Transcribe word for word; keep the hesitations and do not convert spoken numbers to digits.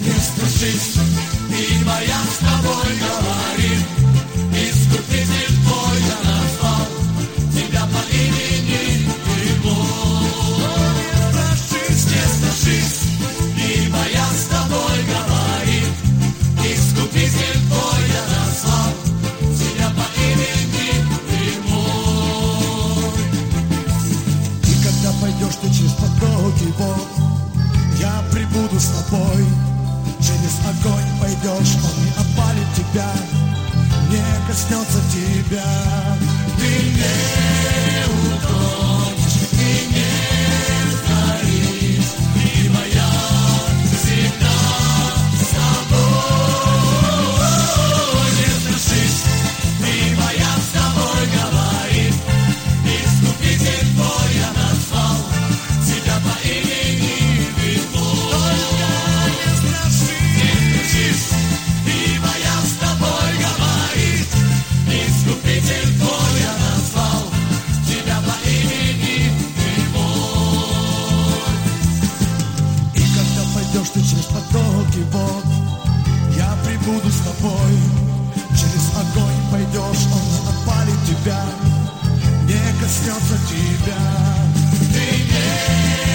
Не страшись, ты моя, с тобой говорит. Искупитель твой я назвал, тебя по имени его. Не страшись, не страшись, ты моя, с тобой говорит. Искупитель твой я назвал, тебя по имени его. И когда пойдешь ты через потоки вод, я прибуду с тобой. Через огонь пойдешь, он не опалит тебя, не коснется тебя. Ты не утонешь, ты не сгоришь, ты моя всегда с тобой. Не страшись, ты моя, с тобой говорит. Искупитель твой я назвал, тебя по имени его. Только не страшись, ты моя, с тобой говорит. Искупитель твой я назвал, тебя по имени его. И когда пойдешь ты через потоки вод, я прибуду с тобой. Через огонь пойдешь, он не опалит тебя, не коснется тебя. Ты не